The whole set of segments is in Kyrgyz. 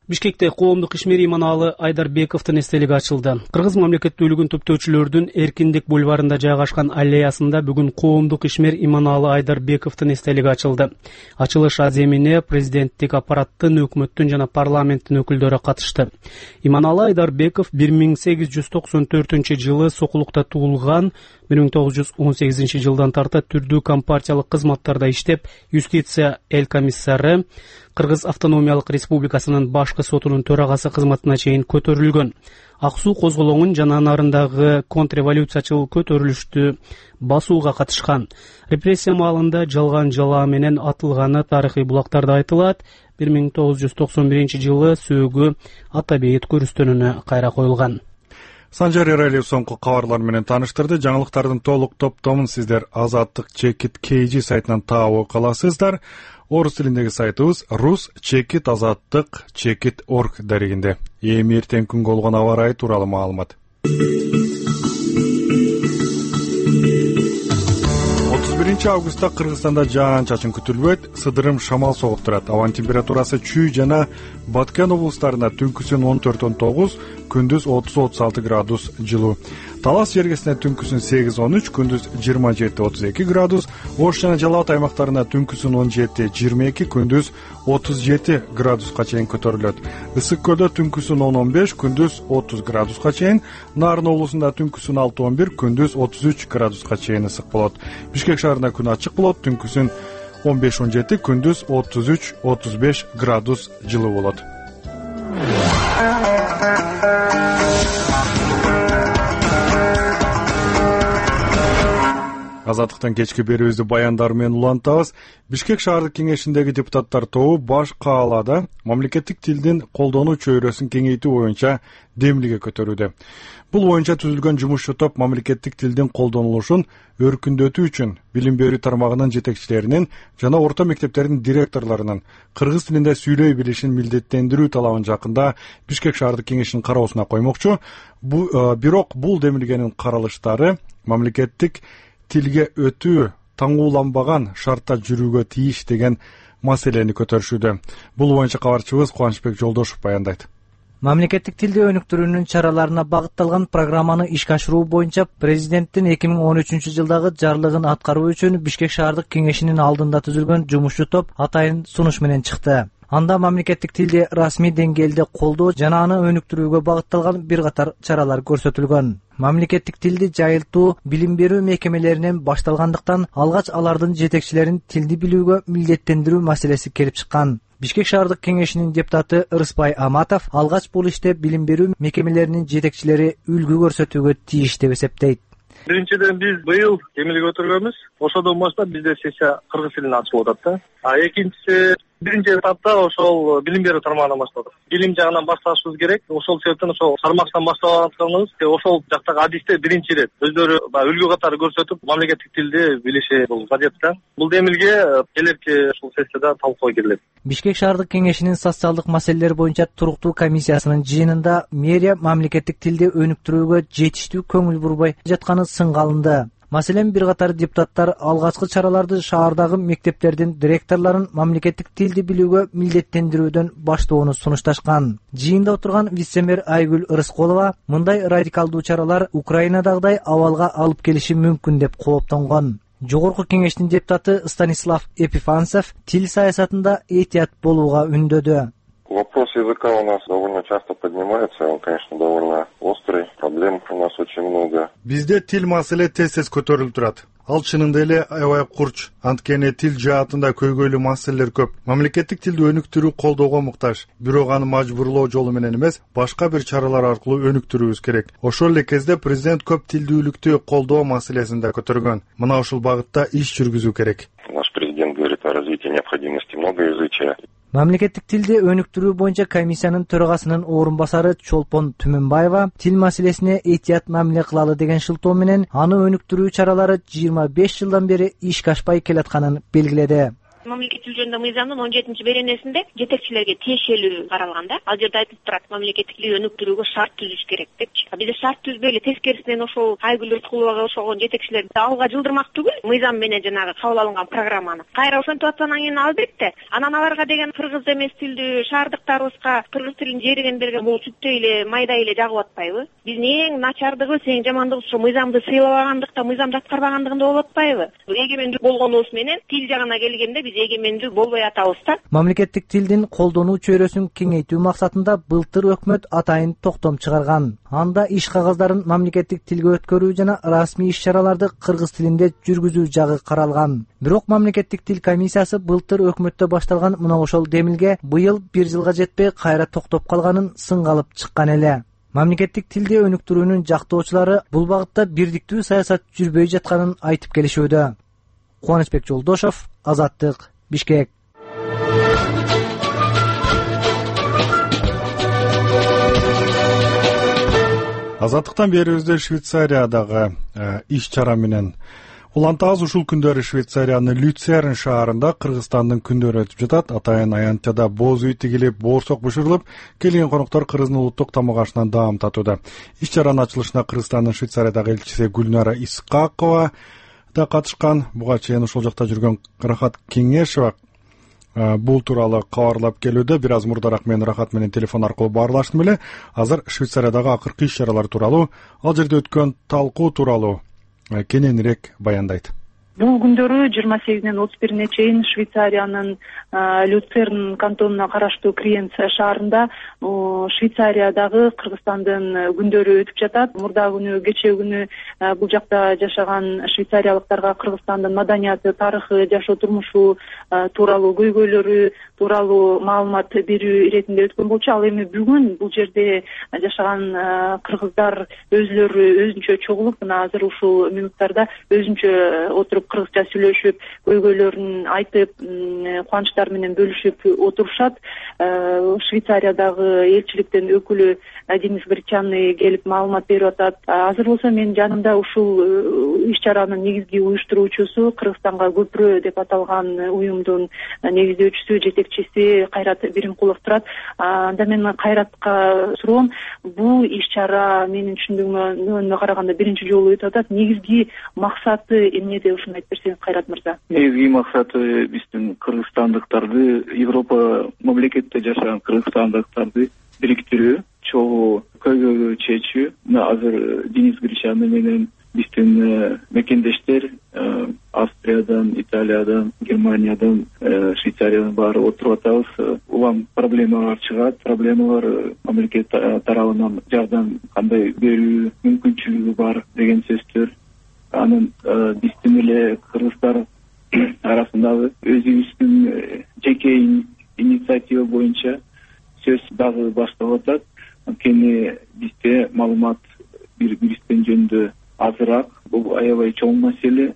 Бишкекте коомдук ишмер Иманалы Айдарбековдун эстелиги ачылды. Кыргыз мамлекеттүүлүгүн топтоочулордун Эркиндик бульварында жайгашкан аллеясында бүгүн коомдук ишмер Иманалы Айдарбековдун эстелиги ачылды. Ачылыш аземине президенттик аппараттын, өкмөттүн жана парламенттин өкүлдөрү катышты. Иманалы Айдарбеков 1894-жылы Сокулукта туулган, 1918 жылдан тарта түрдүү компартиялык кызматтарда иштеп, юстиция эл комиссары, Кыргыз автономиялык республикасынын башкы сотунун төрагасы кызматына чейин көтөрүлгөн. Ак суу козголоңун жана анарындагы контрреволюциячыл көтөрүлүштү басууга катышкан. Репрессия маалында жалган жалаа менен атылганы тарыхый булактарда айтылат. 1991 сөөгү ата бейит көрүстөнүнө кайра коюлган. Санжар Эралиев соңку кабарлар менен тааныштырды. Жаңылыктардын толук топтомун сиздер Азаттык Чекит KG сайтынан таап каласыздар. Орус тилиндеги сайтыбыз rus.azattik.org дарегинде. Эми эртең күнгө болгон аба ырайы тууралуу маалымат. 31 августта Кыргызстанда жаан-чачын күтүлбөйт, сыдырым шамал согуп турат. Абанын температурасы Чүй жана Баткен облустарында түнкүсүн 14-19, күндүз 30-36 градус жылуу. Талас жергесине түнкүсүн 8-13, күндүз 27-32 градус, Ош жана Жалал Абад аймактарында түнкүсүн 17-22, күндүз 37 градуска чейин көтөрүлөт. Ысык көлдө түнкүсүн 10-15, күндүз 30 градуска чейин, Нарын облусунда түнкүсүн 6-11, күндүз 33 градуска чейин ысык болот. Бишкек шаарында күн ачык болот, түнкүсүн 15-17, күндүз 33-35 градус жылуу болот. Азаттыктан кечки берүүбүздү баяндар менен улантабыз. Бишкек шаардык кеңешиндеги депутаттар тобу баш каалада мамлекеттик тилдин колдонуу чөйрөсүн кеңейтүү боюнча демилге көтөрүүдө. Бул боюнча түзүлгөн жумушчу топ мамлекеттик тилдин колдонулушун өркүндөтүү үчүн билим берүү тармагынын жетекчилеринин жана орто мектептердин директорлорунун кыргыз тилинде сүйлөй билишин милдеттендирүү талабын жакында Бишкек шаардык кеңешинин кароосуна коймокчу. Бирок бул демилгенин каралыштары мамлекеттик тилге өтүү таңууланбаган шартта жүрүүгө тийиш деген маселени көтөрүшүүдө. Бул боюнча кабарчыбыз Кубанычбек Жолдошов баяндайт. Мамлекеттик тилди өнүктүрүүнүн чараларына багытталган программаны ишке ашыруу боюнча президенттин 2013 жылдагы жарлыгын аткаруу үчүн Бишкек шаардык кеңешинин алдында түзүлгөн жумушчу топ атайын сунуш менен чыкты. Анда мамлекеттик тилди расмий деңгээлде колдоо жана аны өнүктүрүүгө багытталган бир катар чаралар көрсөтүлгөн. Мамлекеттик тилди жайылтуу билим берүү мекемелеринен башталгандыктан алгач алардын жетекчилерин тилди билүүгө милдеттендирүү маселеси келип чыккан. Бишкек шаардык кеңешинин депутаты Ырыспай Аматов алгач бул иште билим берүү мекемелеринин жетекчилери үлгү көрсөтүүгө тийиш деп эсептейт. Биринчиден биз быйыл демилге өтүргөнбүз. Ошодон баштап бизде сессия кыргыз тилинде ачылып атат да. Экинчиси биринчи этапта ошол билим берүү тармагынан баштадык. Билим жагынан башташыбыз керек. Ошол себептен ошол тармактан баштаганыбыз, ошол жактагы адистер биринчи ирет өздөрү үлгү катары көрсөтүп, мамлекеттик тилди билиши бул гадет да. Бул демилге келерки ушул сессияда талкууга кирилет. Бишкек шаардык кеңешинин социалдык маселелер боюнча туруктуу комиссиясынын жыйынында мэрия мамлекеттик тилди өнүктүрүүгө жетиштүү көңүл бурбай жатканы сынга алынды. Маселен бир катар депутаттар алгачкы чараларды шаардагы мектептердин директорлорун мамлекеттик тилди билүүгө милдеттендирүүдөн баштоону сунушташкан. Жыйында отурган вице-мэр Айгүл Ырысколова мындай радикалдуу чаралар Украинадагыдай абалга алып келиши мүмкүн деп кооптонгон. Жогорку кеңештин депутаты Станислав Епифанцев тил саясатында этият болууга үндөдү. Вопрос языка у нас довольно часто поднимается, он, конечно, довольно острый, проблем у нас очень много. Бизде тил маселе тез-тез көтөрүлүп турат. Ал чынында эле аябай курч, анткени тил жаатында көйгөйлүү маселелер көп. Мамлекеттик тилди өнүктүрүү колдоого муктаж, бирок аны мажбурлоо жолу менен эмес, башка бир чаралар аркылуу өнүктүрүүбүз керек. Ошол эле кезде президент көп тилдүүлүктү колдоо маселесин да көтөргөн. Мына ушул багытта иш жүргүзүү керек. Наш президент говорит о развитии необходимости многоязычия. Мамлекеттик тилди өнүктүрүү боюнча комиссиянын төрагасынын орун басары Чолпон Түмөнбаева тил маселесине этият мамиле кылалы деген шылтоо менен аны өнүктүрүү чаралары 25 жылдан бери ишке ашпай келатканын белгиледи. мамлекет тил жөнүндө мыйзамдын 17 беренесинде жетекчилерге тиешелүү каралган да. Ал жерде айтылып турат, мамлекеттик тил өнүктүрүүгө шарт түзүш керек депчи. Бизде шарт түзбөй эле тескерисинен ошол Айгүл Рыскуловага окшогон жетекчилерди алга жылдырмак түгүл, мыйзам менен жанагы кабыл алынган программаны кайра ошентип атсанан кийин албетте анан аларга деген кыргыз эмес тилдүү шаардыктарыбызга кыргыз тилин жеригендерге бул сүттөй эле майдай эле жагып атпайбы? Биздин эң начардыгыбыз, эң жамандыгыбыз ошо мыйзамды сыйлабагандыкта, мыйзамды аткарбагандыгында болуп атпайбы? Эгемендүү болгонубуз менен тил жагына келгенде биз эгемендүү болбой атабыз да. Мамлекеттик тилдин колдонуу чөйрөсүн кеңейтүү максатында былтыр өкмөт атайын токтом чыгарган. Анда иш кагаздарын мамлекеттик тилге өткөрүү жана расмий иш-чараларды кыргыз тилинде жүргүзүү жагы каралган. Бирок мамлекеттик тил комиссиясы былтыр өкмөттө башталган мына ошол демилге быйыл 1 жылга жетпей кайра токтоп калганын сынга алып чыккан эле. Мамлекеттик тилде өнүктүрүүнүн жактоочулары бул багытта бирдиктүү саясат жүрбөй жатканын айтып келишүүдө. Кубанычбек Жолдошов, Азаттык, Бишкек. Азаттыктан берүүбүздө Швейцариядагы иш-чара менен улантабыз. Ушул күндөрү Швейцариянын Люцерн шаарында Кыргызстандын күндөрү өтүп жатат. Атайын аянтчада боз үй тигилип, боорсок бышырылып, келген коноктор Кыргыздын улуттук тамак ашынан даам татууда. Иш-чаранын ачылышына Кыргызстандын Швейцариядагы элчиси Гүлнара Исакова да катышкан. Буга чейин ошол жакта жүргөн Рахат Кеңешова бул тууралуу кабарлап келүүдө. Бир аз мурдараак мен Рахат менен телефон аркылуу баарлаштым эле. Азыр Швейцариядагы акыркы иш-чаралар тууралуу, ал жерде өткөн талкуу тууралуу кененирээк баяндайт. Бул күндөрү 28-ден 31-ине чейин Швейцариянын Люцерн кантонуна караштуу Криенц шаарында Швейцариядагы Кыргызстандын күндөрү өтүп жатат. Мурда күнү, кечээ күнү бул жакта жашаган швейцариялыктарга Кыргызстандын маданияты, тарыхы, жашоо турмушу тууралуу көйгөйлөрү тууралуу маалымат берүү иретинде өткөн болчу. Ал эми бүгүн бул жерде жашаган кыргыздар өзүлөрү өзүнчө чогулуп, мына азыр ушул минуттарда өзүнчө отуруп кыргызча сүйлөшүп, көйгөйлөрүн айтып, кубанычтары менен бөлүшүп отурушат. Швейцариядагы элчиликтин өкүлү Денис Гречанный келип маалымат берип атат. Азыр болсо менин жанымда ушул иш-чаранын негизги уюштуруучусу, Кыргызстанга көпүрө деп аталган уюмдун негиздөөчүсү, жетекчиси Кайрат Биримкулов турат. Анда мен Кайратка суроом, бул иш-чара менин түшүндүгүмө караганда биринчи жолу өтүп атат. Негизги максаты эмнеде, ушуну айтып берсеңиз, Кайрат мырза? Негизги максаты биздин кыргызстандыктарды, Европа мамлекетте жашаган кыргызстандыктарды бириктирүү, чогуу көйгөйгө чечүү. Мына азыр Денис Гречанный менен биздин мекендештер Австриядан, Италиядан, Германиядан, Швейцариядан баары отуруп атабыз. Улам проблемалар чыгат, проблемалар мамлекет тарабынан жардам кандай берүү мүмкүнчүлүгү бар деген сөздөр. Анын биздин эле кыргыздар арасындагы өзүбүздүн жеке инициатива боюнча сөз дагы башталып атат. Анткени бизде маалымат бирибиздин жөнүндө азыраак. Бул аябай чоң маселе,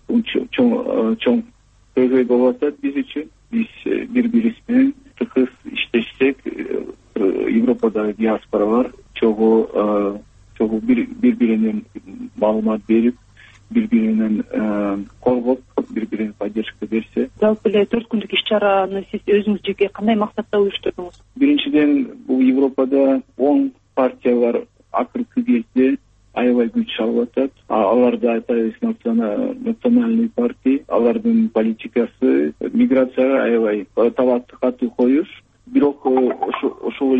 чоң көйгөй болуп атат биз үчүн. Биз бири-бирибиз менен тыгыз иштешсек, Европадагы диаспоралар чогуу бири-биринен маалымат берип, бири-биринен коргоп, бири-бирине поддержка берсе. Жалпы эле 4 күндүк иш-чараны сиз өзүңүз жеке кандай максатта уюштурдуңуз? Биринчиден, бул Европада 10 партиялар акыркы кезде аябай күч алып атат. Аларда айтабыз национальный партия, алардын политикасы миграцияга аябай талапты катуу коюш. Бирок ошол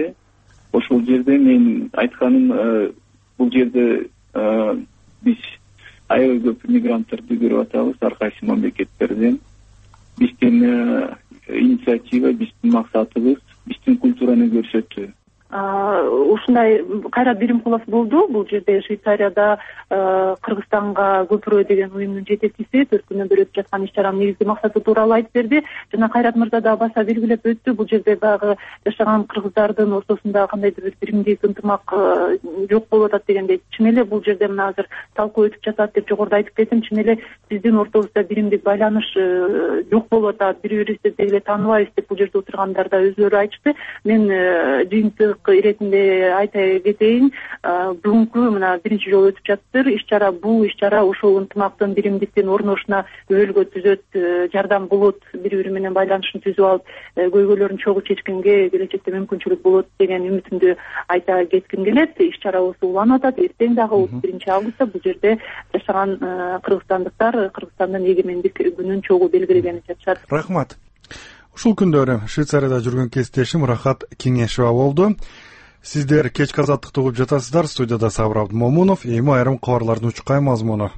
жерде мен айтканым, бул жерде биз аябай көп мигранттарды көрүп атабыз ар кайсы мамлекеттерден. Биздин инициатива, биздин максатыбыз биздин культураны көрсөтүү. Ушундай Кайрат Биримкулов болду. Бул жерде Швейцарияда Кыргызстанга көпүрө деген уюмдун жетекчиси 4 күнөн бери өтүп жаткан иш-чаранын негизги максаты тууралуу айтып берди. Жана Кайрат мырза да баса белгилеп өттү. Бул жерде дагы жашаган кыргыздардын ортосунда кандайдыр бир биримдик, ынтымак жок болуп атат дегенде, чын эле бул жерде мына азыр талкуу өтүп жатат деп жогоруда айтып кетим. Чын эле биздин ортобузда биримдик байланыш жок болуп атат. Бири-бирибизди деле тааныбайбыз деп бул жерде отургандар да өзүлөрү айтышты. Мен жыйынтык баардык иретинде айта кетейин, бүгүнкү мына биринчи жолу өтүп жатыптыр бул иш чара ушул ынтымактын биримдиктин орношуна өбөлгө түзөт, жардам болот, бири бири менен байланышын түзүп алып көйгөйлөрүн чогуу чечкенге келечекте мүмкүнчүлүк болот деген үмүтүмдү айта кетким келет. Иш чарабыз уланып атат. Эртең дагы 31 августта бул жерде жашаган кыргызстандыктар Кыргызстандын эгемендик күнүн чогуу белгилегени жатышат. Рахмат. Ушул күндөрү Швейцарияда жүргөн кесиптешим Рахат Кеңешова болду. Сиздер кечки азаттыкты угуп жатасыздар. Студияда Сабыр Абдымомунов, эми айрым кабарлардын учкай мазмуну.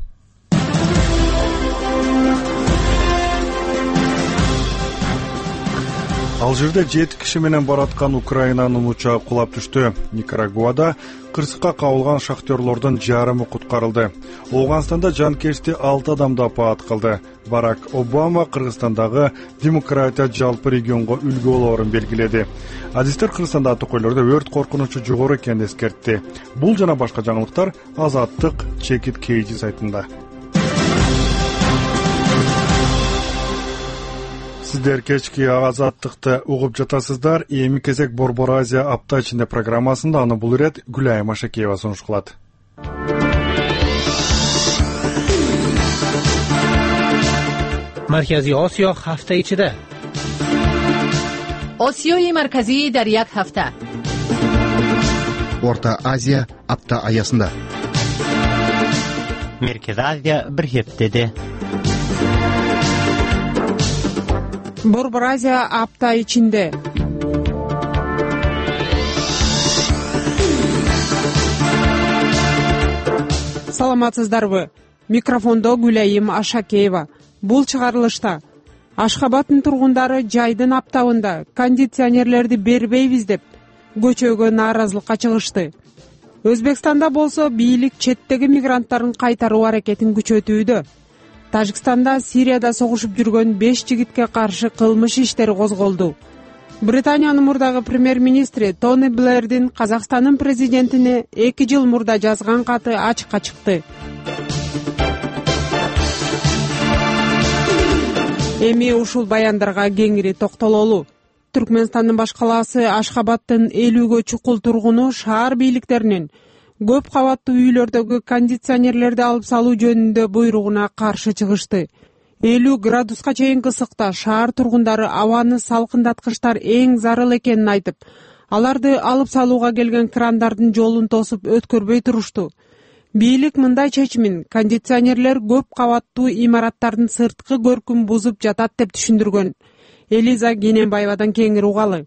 Алжирде 7 киши менен бараткан Украинанын учагы кулап түштү. Никарагуада кырсыкка кабылган шахтерлордун жарымы куткарылды. Ооганстанда жанкечти 6 адамды апаат кылды. Барак Обама Кыргызстандагы демократия жалпы регионго үлгү болоорун белгиледи. Адистер Кыргызстанда токойлордо өрт коркунучу жогору экенин эскертти. Бул жана башка жаңылыктар Азаттык Чекит Кейжи сайтында. Сиздер кечки азаттыкты угуп жатасыздар. Эми кезек Борбор Азия апта ичинде программасында, аны бул ирет Гүлайым Ашакеева сунуш кылат. Маркази Осиё ҳафта ичида. Осиёи марказӣ дар як ҳафта. Орта Азия апта аясында. Меркези Азия бир ҳептеде. Борбор Азия апта ичинде. Саламатсыздарбы? Микрофондо Гүлайым Ашакеева. Бул чыгарылышта Ашхабадтын тургундары жайдын аптабында кондиционерлерди бербейбиз деп көчөгө нааразылыкка чыгышты. Өзбекстанда болсо бийлик четтеги мигранттарын кайтаруу аракетин күчөтүүдө. Тажикстанда Сирияда согушуп жүргөн 5 жигитке каршы кылмыш иштери козголду. Британиянын мурдагы премьер-министри Тони Блэрдин Казакстандын президентине 2 жыл мурда жазган каты ачыкка чыкты. Эми ушул баяндарга кеңири токтололу. Түркмөнстандын баш калаасы Ашхабадтын 50гө чукул тургуну шаар бийликтеринин көп кабаттуу үйлөрдөгү кондиционерлерди алып салуу жөнүндө буйругуна каршы чыгышты. 50 градуска чейин ысыкта шаар тургундары абаны салкындаткычтар эң зарыл экенин айтып, аларды алып салууга келген крандардын жолун тосуп өткөрбөй турушту. Бийлик мындай чечимин кондиционерлер көп кабаттуу имараттардын сырткы көркүн бузуп жатат деп түшүндүргөн. Элиза Гененбаевадан кеңири угалы.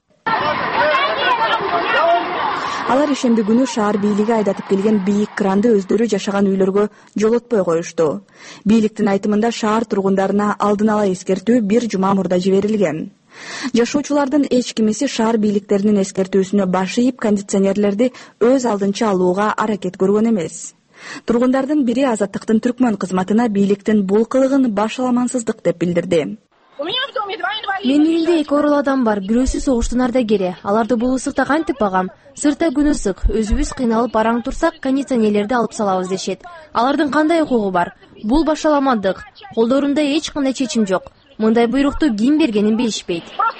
Алар ишемби күнү шаар бийлиги айдатып келген бийик кранды өздөрү жашаган үйлөргө жолотпой коюшту. Бийликтин айтымында шаар тургундарына алдын ала эскертүү бир жума мурда жиберилген. Жашоочулардын эч кимиси шаар бийликтеринин эскертүүсүнө баш ийип, кондиционерлерди өз алдынча алууга аракет көргөн эмес. Тургундардын бири Азаттыктын түркмөн кызматына бийликтин бул кылыгын башаламансыздык деп билдирди. Менин үйүмдө 2 орол адам бар, бирөөсү согуштун ардагери. Аларды бул ысыкта кантип багам? Сыртта күн ысык, өзүбүз кыйналып араң турсак, кондиционерлерди алып салабыз дешет. Алардын кандай укугу бар? Бул башаламандык. Колдорунда эч кандай чечим жок. Мындай буйрукту ким бергенин билишпейт.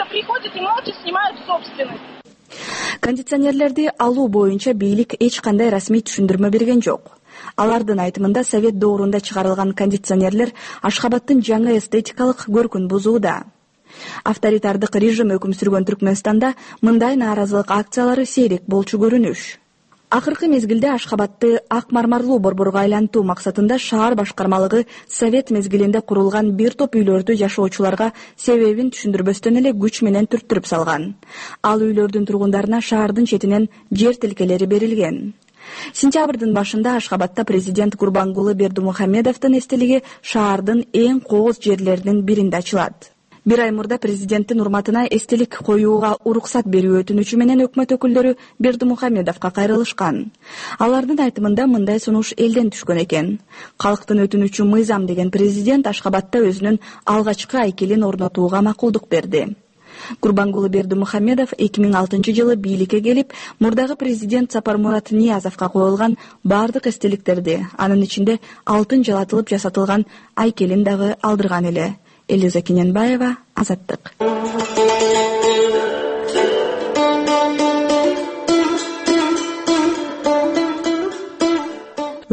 Кондиционерлерди алуу боюнча бийлик эч кандай расмий түшүндүрмө берген жок. Алардын айтымында Совет доорунда чыгарылган кондиционерлер Ашхабадтын жаңы эстетикалык көркүн бузууда. Авторитардык режим өкүм сүргөн Түркмөнстанда мындай нааразылык акциялары сейрек болчу көрүнүш. Акыркы мезгилде Ашхабадты ак мармарлуу борборго айлантуу максатында шаар башкармалыгы Совет мезгилинде курулган бир топ үйлөрдү жашоочуларга себебин түшүндүрбөстөн эле күч менен түрттүрүп салган. Ал үйлөрдүн тургундарына шаардын четинен жер тилкелери берилген. Сентябрдын башында Ашхабадта президент Гурбангулы Бердымухамедовдун эстелиги шаардын эң кооз жерлеринин биринде ачылат. Bir ay murda президенттин урматына эстелик коюуга уруксат берүү өтүнүчү менен өкмөт өкүлдөрү Бердымухамедовго кайрылышкан. Алардын айтымында мындай сунуш элден түшкөн экен. Калктын өтүнүчү мыйзам деген президент Ашхабадта өзүнүн алгачкы айкелин орнотууга макулдук берди. Гурбангулы Бердымухамедов 2006-жылы бийликке келип, мурдагы президент Сапармурат Ниязовго коюлган бардык эстеликтерди, анын ичинде алтын жалатылып жасатылган айкелин дагы алдырган эле. Элиза Гененбаева, Азаттык.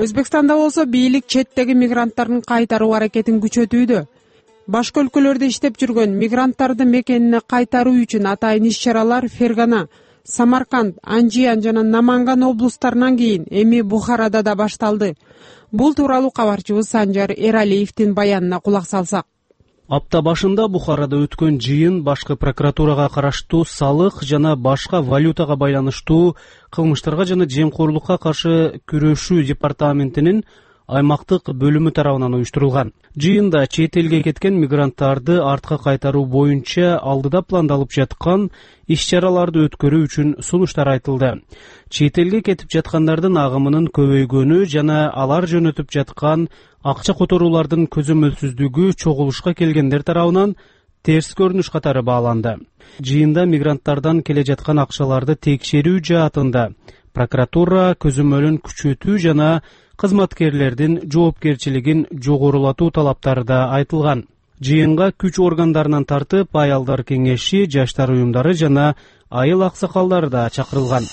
Өзбекстанда болсо бийлик четтеги мигранттардын кайтаруу аракетин күчөтүүдө. Башка өлкөлөрдө иштеп жүргөн мигранттарды мекенине кайтаруу үчүн атайын иш-чаралар Фергана, Самарканд, Анжиян жана Наманган облустарынан кийин эми Бухарада да башталды. Бул тууралуу кабарчыбыз Санжар Эралиевдин баянына кулак салсак. Апта башында Бухарада өткөн жыйын башкы прокуратурага караштуу салык жана башка валютага байланыштуу кылмыштарга жана жемкорлукка каршы күрөшүү департаментинин аймактык бөлүмү тарабынан уюштурулган. Жыйында чет элге кеткен мигранттарды артка кайтаруу боюнча алдыда пландалып жаткан иш-чараларды өткөрүү үчүн сунуштар айтылды. Чет элге кетип жаткандардын агымынын көбөйгөнү жана алар жөнөтүп жаткан акча которуулардын көзөмөлсүздүгү чогулушка келгендер тарабынан терс көрүнүш катары бааланды. Жыйында мигранттардан келе жаткан акчаларды текшерүү жаатында прокуратура көзөмөлүн күчөтүү жана кызматкерлердин жоопкерчилигин жогорулатуу талаптары да айтылган. Жыйынга күч органдарынан тартып аялдар кеңеши, жаштар уюмдары жана айыл аксакалдары да чакырылган.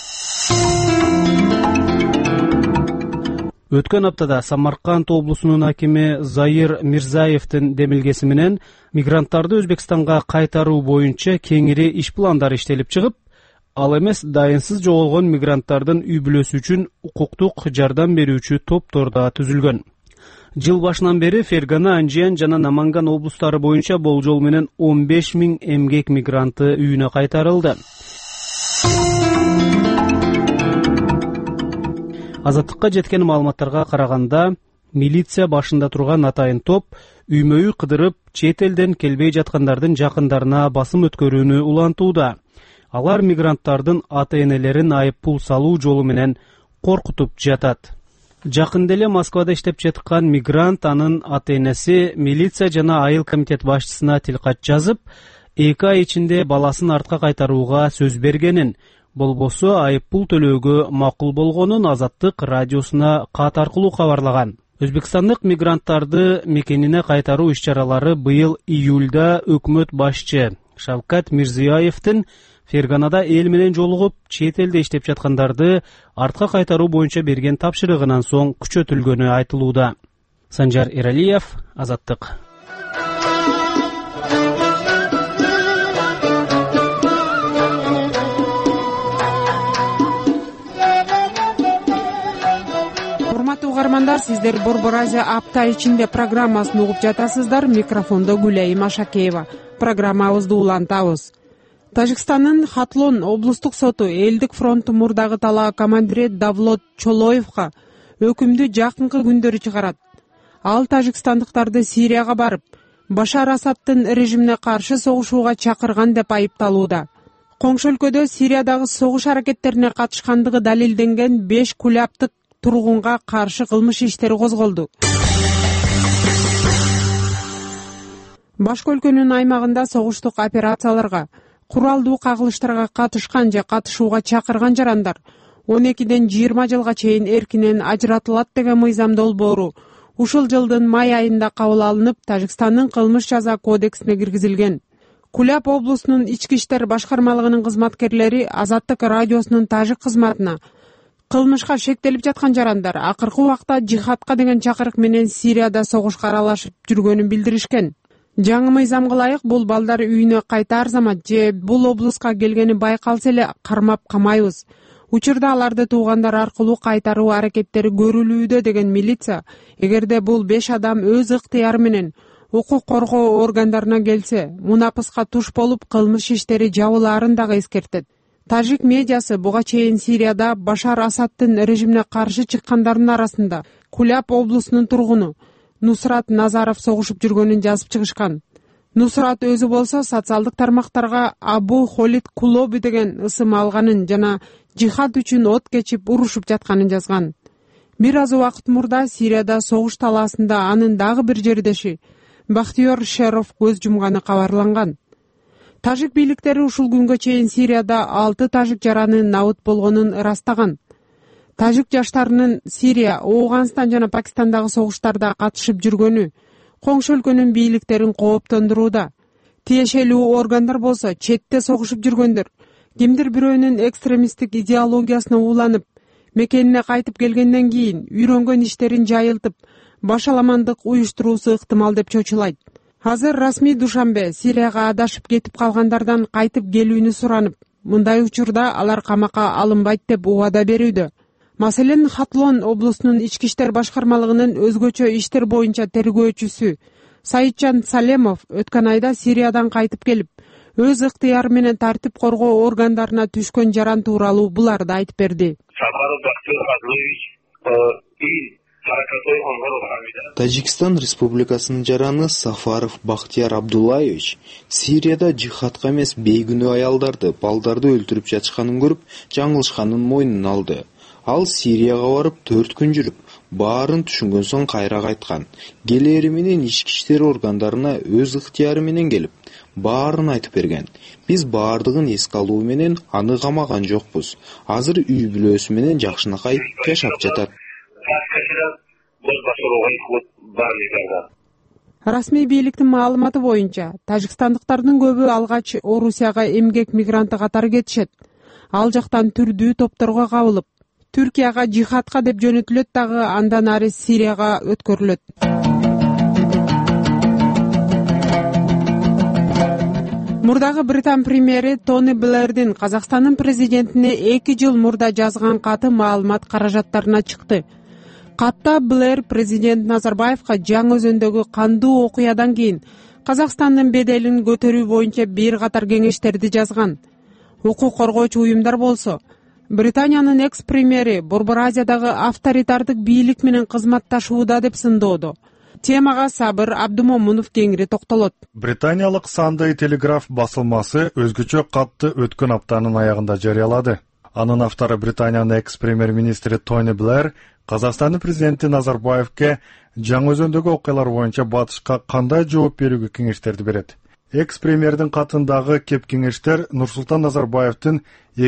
Өткөн аптада Самарканд облусунун акими Заир Мирзаевдин демилгеси менен мигранттарды Өзбекстанга кайтаруу боюнча кеңири иш пландар иштелип чыгып, ал эмес дайынсыз жоголгон мигранттардын үй бүлөсү үчүн укуктук жардам берүүчү топтор да түзүлгөн. Жыл башынан бери Фергана, Анжиян жана Наманган облустары боюнча болжол менен 15 000 эмгек мигранты үйүнө кайтарылды. Азаттыкка жеткен маалыматтарга караганда, милиция башында турган атайын топ үймө-үй кыдырып, чет элден келбей жаткандардын жакындарына басым өткөрүүнү улантууда. Алар мигранттардын ата-энелерин айыппул салуу жолу менен коркутуп жатат. Жакында эле Москвада иштеп жаткан мигрант анын ата-энеси милиция жана айыл комитет башчысына тилкат жазып, 2 ай ичинде баласын артка кайтарууга сөз бергенин, болбосо айыппул төлөөгө макул болгонун Азаттык радиосуна кат аркылуу кабарлаган. Өзбекстандык мигранттарды мекенине кайтаруу иш-чаралары быйыл июлда өкмөт башчы Шавкат Мирзиёевдин Ферганада эл менен жолугуп, чет элде иштеп жаткандарды артка кайтаруу боюнча берген тапшырыгынан соң күчөтүлгөнү айтылууда. Санжар Эралиев, Азаттык. Урматтуу угармандар, сиздер Борбор Азия апта ичинде программасын угуп жатасыздар. Микрофондо Гүлайым Ашакеева. Программабызды улантабыз. Тажикстандын Хатлон облустук соту элдик фронттун мурдагы талаа командири Давлот Чолоевга өкүмдү жакынкы күндөрү чыгарат. Ал тажикстандыктарды Сирияга барып, Башар Асадтын режимине каршы согушууга чакырган деп айыпталууда. Коңшу өлкөдө Сириядагы согуш аракеттерине катышкандыгы далилденген 5 куляптык тургунга каршы кылмыш иштери козголду. Башка өлкөнүн аймагында согуштук операцияларга, куралдуу кагылыштарга катышкан же катышууга чакырган жарандар 12ден 20 жылга чейин эркинен ажыратылат деген мыйзам долбоору ушул жылдын май айында кабыл алынып, Тажикстандын кылмыш жаза кодексине киргизилген. Куляб облусунун ички иштер башкармалыгынын кызматкерлери Азаттык радиосунун тажик кызматына кылмышка шектелип жаткан жарандар акыркы убакта жихадка деген чакырык менен Сирияда согушка аралашып жүргөнүн билдиришкен. Жаңы мыйзамга ылайык бул балдар үйүнө кайтар замат же бул облуска келгени байкалса эле кармап камайбыз. Учурда аларды туугандар аркылуу кайтаруу аракеттери көрүлүүдө деген милиция, эгерде бул 5 адам өз ыктыяры менен укук коргоо органдарына келсе, мунапыска туш болуп кылмыш иштери жабылаарын дагы эскертет. Тажик медиасы буга чейин Сирияда Башар Асадтын режимине каршы чыккандардын арасында Куляб облусунун тургуну Нусрат Назаров согушуп жүргөнүн жазып чыгышкан. Нусрат өзү болсо социалдык тармактарга Абу Холид Кулоби деген ысым алганын жана жихад үчүн от кечип урушуп жатканын жазган. Бир аз убакыт мурда Сирияда согуш талаасында анын дагы бир жердеши Бахтиёр Шеров көз жумганы кабарланган. Тажик бийликтери ушул күнгө чейин Сирияда 6 тажик жаранын набыт болгонун ырастаган. Тажик жаштарынын Сирия, Ооганстан жана Пакистандагы согуштарда катышып жүргөнү коңшу өлкөнүн бийликтерин кооптондурууда. Тиешелүү органдар болсо четте согушуп жүргөндөр, кимдир бирөөнүн экстремисттик идеологиясына ууланып, мекенине кайтып келгенден кийин үйрөнгөн иштерин жайылтып, башаламандык уюштуруусу ыктымал деп чочулайт. Азыр расмий Душанбе Сирияга адашып кетип калгандардан кайтып келүүнү суранып, мындай учурда алар камакка алынбайт деп убада берүүдө. Маселен, Хатлон облусунун ички иштер башкармалыгынын өзгөчө иштер боюнча тергөөчүсү Саиджан Салемов өткөн айда Сириядан кайтып келип, өз ыктыяры менен тартип коргоо органдарына түшкөн жаран тууралуу буларды айтып берди. Тажикстан Республикасынын жараны Сафаров Бахтияр Абдуллаевич Сирияда жихадка эмес бейгүнөө аялдарды, балдарды өлтүрүп жатышканын көрүп, жаңылышканын мойнуна алды. Ал Сирияга барып 4 күн жүрүп, баарын түшүнгөн соң кайра кайткан. Келери менен ички иштер органдарына өз ыктыяры менен келип, баарын айтып берген. Биз баардыгын эске алуу менен аны камаган жокпуз. Азыр үй бүлөсү менен жакшынакай жашап жатат. Расмий бийликтин маалыматы боюнча, тажикстандыктардын көбү алгач Орусияга эмгек мигранты катары кетишет. Ал жактан түрдүү топторго кабылып, Түркияга жихадка деп жөнөтүлөт дагы, андан ары Сирияга өткөрүлөт. Мурдагы Британ премьери Тони Блэрдин Казакстандын президентине 2 жыл мурда жазган каты маалымат каражаттарына чыкты. Катта Блэр президент Назарбаевка Жаңы Өзөндөгү кандуу окуядан кийин Казакстандын беделин көтөрүү боюнча бир катар кеңештерди жазган. Укук коргоочу уюмдар болсо, Британиянын экс-премьери Борбор Азиядагы авторитардык бийлик менен кызматташууда деп сындоодо. Темага Сабыр Абдумомунов кеңири токтолот. Британиялык Sunday Telegraph басылмасы өзгөчө катты өткөн аптанын аягында жарыялады. Анын автору Британиянын экс-премьер-министри Тони Блэр Казакстандын президенти Назарбаевке Жаңы Өзөндөгү окуялар боюнча батышка кандай жооп берүүгө кеңештерди берет. Экс-премьердин катындагы кеп кеңештер Нурсултан Назарбаевдин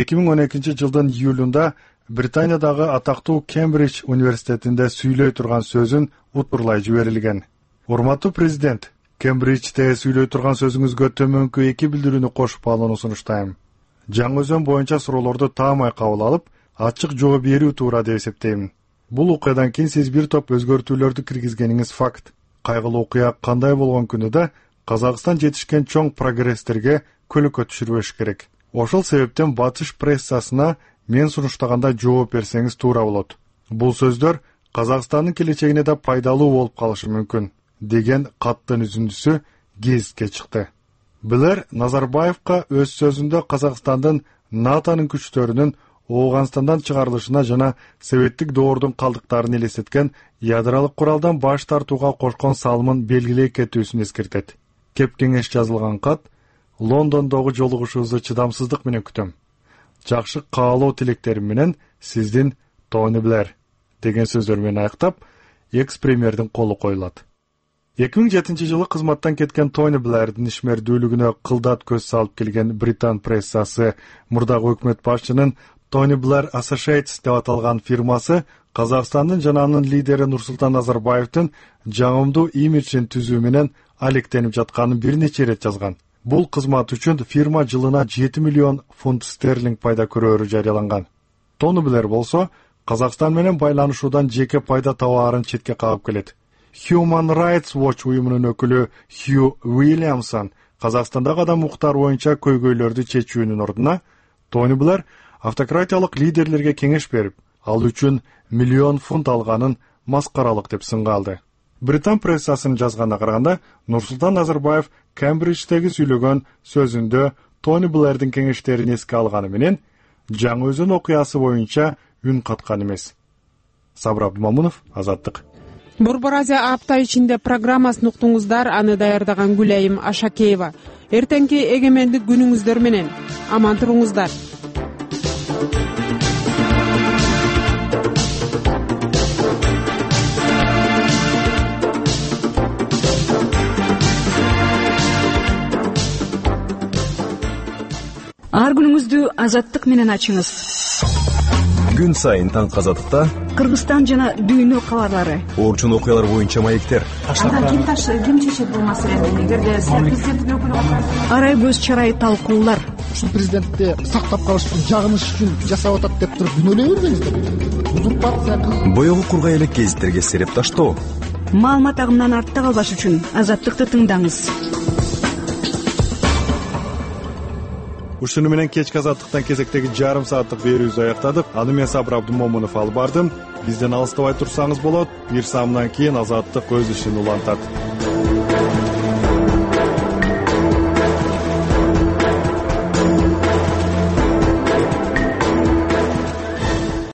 2012 жылдын июлунда Британиядагы атактуу Кембридж университетинде сүйлөй турган сөзүн утурлай жиберилген. Урматтуу президент, Кембриджде сүйлөй турган сөзүңүзгө төмөнкү 2 билдирүүнү кошуп алууну сунуштайм. Жаңы Өзөн боюнча суроолорду таамай кабыл алып, ачык жооп берүү туура деп эсептейм. Бул окуядан кийин сиз бир топ өзгөртүүлөрдү киргизгениңиз факт. Кайгылуу окуя кандай болгон күнү да Казакстан жетишкен чоң прогресстерге көлөкө түшүрбөш керек. Ошол себептен батыш прессасына мен сунуштаганда жооп берсеңиз туура болот. Бул сөздөр Казакстандын келечегине да пайдалуу болуп калышы мүмкүн, деген каттын үзүндүсү гезитке чыкты. Блэр Назарбаевка өз сөзүндө Казакстандын НАТОнун күчтөрүнүн Ооганстандан чыгарылышына жана советтик доордун калдыктарын элестеткен ядролук куралдан баш тартууга кошкон салымын белгилей кетүүсүн эскертет. Кеп кеңеш жазылган кат Лондондогу жолугушуубузду чыдамсыздык менен күтөм. Жакшы каалоо тилектерим менен сиздин Тони Блэр деген сөздөр менен аяктап, экс-премьердин колу коюлат. 2007 жылы кызматтан кеткен Тони Блэрдин ишмердүүлүгүнө кылдат көз салып келген Британ прессасы мурдагы өкмөт башчынын Тони Блэр Associates деп аталган фирмасы Казакстандын жана анын лидери Нурсултан Назарбаевдин жаңымдуу имиджин түзүү менен алектенип жатканын бир нече ирет жазган. Бул кызмат үчүн фирма жылына 7 миллион фунт стерлинг пайда көрөөрү жарыяланган. Тони Блэр болсо Казакстан менен байланышуудан жеке пайда табаарын четке кагып келет. Human Rights Watch уюмунун өкүлү Хью Уильямсон Казакстандагы адам укуктары боюнча көйгөйлөрдү чечүүнүн ордуна Тони Блэр автократиялык лидерлерге кеңеш берип, ал үчүн миллион фунт алганын маскаралык деп сынга алды. Британ прессасынын жазганына караганда, Нурсултан Назарбаев Кембридждеги сүйлөгөн сөзүндө Тони Блэрдин кеңештерин эске алганы менен Жаңы Өзөн окуясы боюнча үн каткан эмес. Сабыр Абдумомунов, Азаттык. Борбор Азия апта ичинде программасын уктуңуздар, аны даярдаган Гүлайым Ашакеева. Эртеңки эгемендик күнүңүздөр менен аман туруңуздар. Ар күнүңүздү Азаттык менен ачыңыз. Күн сайын таң Азаттыкта Кыргызстан жана дүйнө кабарлары, орчун окуялар боюнча маектер. Ким чечет бул маселени? Эгерде президенттин өкүлү арай көз чарай талкуулар, ушул президентти сактап калыш үчүн, жагыныш үчүн жасап атат деп туруп күнөөлөй бербеңиздер. Узурпация боегу кургай элек гезиттерге сереп таштоо. Маалымат агымынан артта калбаш үчүн Азаттыкты тыңдаңыз. Ушуну менен кечки Азаттыктан кезектеги жарым сааттык берүүбүздү аяктадык. Аны мен Сабыр Абдумомунов алып бардым. Бизден алыстабай турсаңыз болот. Бир саамдан кийин Азаттык өз ишин улантат.